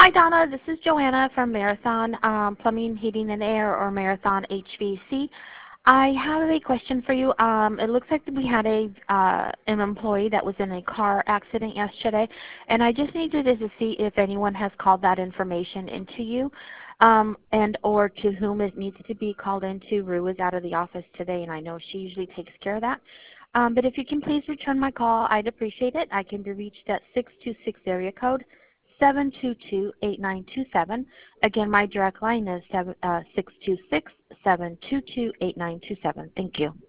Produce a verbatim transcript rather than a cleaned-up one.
Hi, Donna. This is Joanna from Marathon um, Plumbing, Heating, and Air, or Marathon H V A C. I have a question for you. Um, it looks like we had a uh, an employee that was in a car accident yesterday, and I just needed to see if anyone has called that information into you, um, and or to whom it needs to be called into. Rue is out of the office today, and I know she usually takes care of that. Um, but if you can please return my call, I'd appreciate it. I can be reached at six two six area code seven two two, eight nine two seven. Again, my direct line is six two six, seven two two, eight nine two seven. Thank you.